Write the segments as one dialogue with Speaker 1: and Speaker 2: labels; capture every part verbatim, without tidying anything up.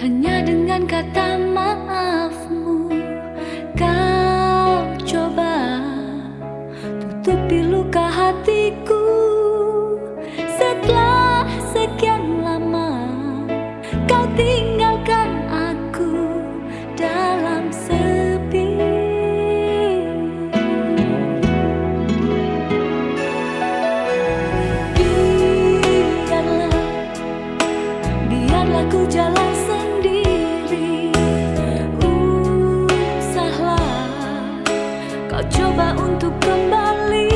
Speaker 1: Hanya dengan kata maafmu kau coba tutupi luka hatiku. Setelah sekian lama kau tinggalkan aku dalam sepi. Biarlah, biarlah ku jalan sendiri. Usahlah kau coba untuk kembali.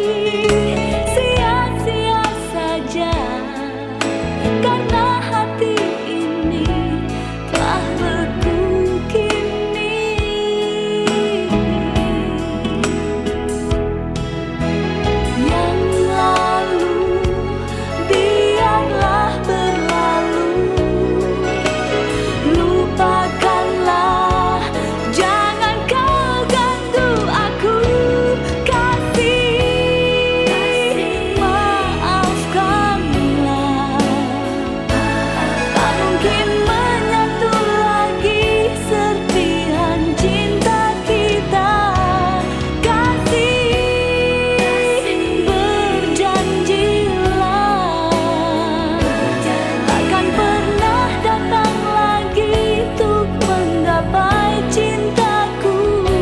Speaker 1: Sia-sia saja karena hati ini telah beku kini. Yang lalu biarlah berlalu. Lupakanlah, jangan kau ganggu aku. Kasih, maafkanlah. Tak mungkin menyatu lagi serpihan cinta kita. Kasih, berjanjilah takkan pernah datang lagi untuk menggapai cintaku.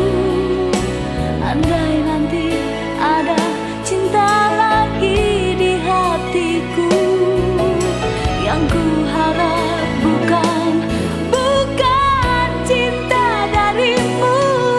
Speaker 1: Andai nanti ada cinta lagi di hatiku, yang ku harap bukan bukan cinta darimu.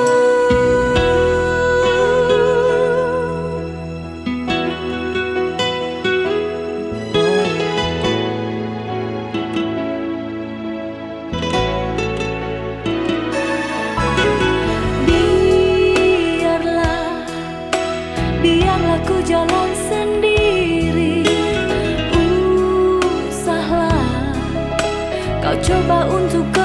Speaker 1: Biarlah, biarlah ku jalan sendiri. Usahlah kau coba untuk